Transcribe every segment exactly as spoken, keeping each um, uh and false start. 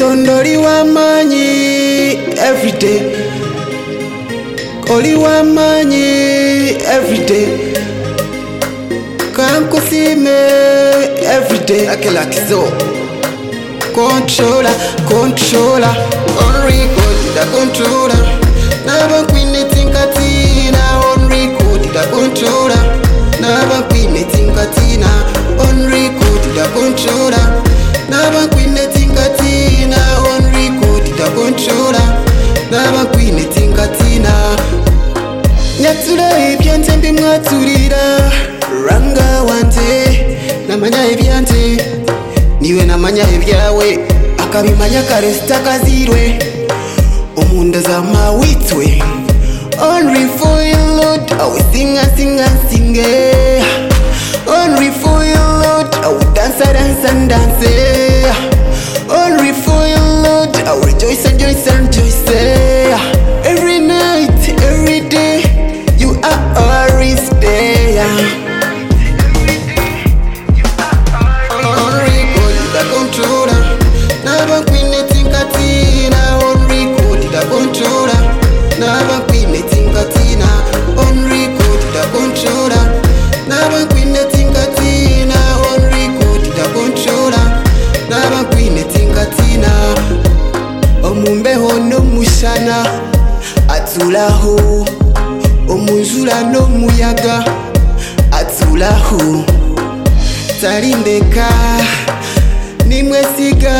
Tondori wa manyi everyday. Oli wa manyi everyday. Kankusime everyday. Akela kizo. Controller, controller. On record the controller. Never queen it in Katina. On record the controller. Never queen it in Katina. On record the controller. Never queen it in Katina. On record the controller. Never queen it in Katina. Nyatsura ebyante mbi mwaturira. Ranga wante namanya ebyante. Niwe namanya ebyawe akabimanya kare sitakazirwe. Omunda za mawitwe. Only for you Lord I will sing and sing and sing. Only for you Lord I will dance and dance and dance. Only for you Lord I will rejoice and rejoice and rejoice. Every night, every day you are always there. Only God the controller. Never queen it in Katina. Only God the controller. Never queen it in Katina. Only God the controller. Never queen it in Katina. Only God the controller. Never queen it in Katina. Omumbeho no mushana atulaho. Omunjula no muyaga atulaho. Tarindeka nimwesiga.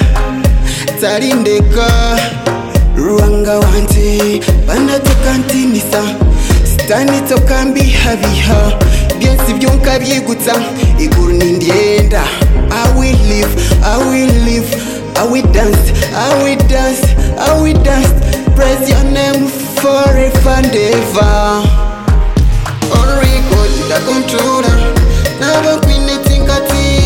Tarindeka ruanga wante banatoka ntinisa. Stani toka mbihabiha byensi byonka byigutsa iguru nindyenda. I will live, I will live, I will dance, I will dance, I will dance. Praise your name forever and ever. On record the controller. Never queen it in Katina.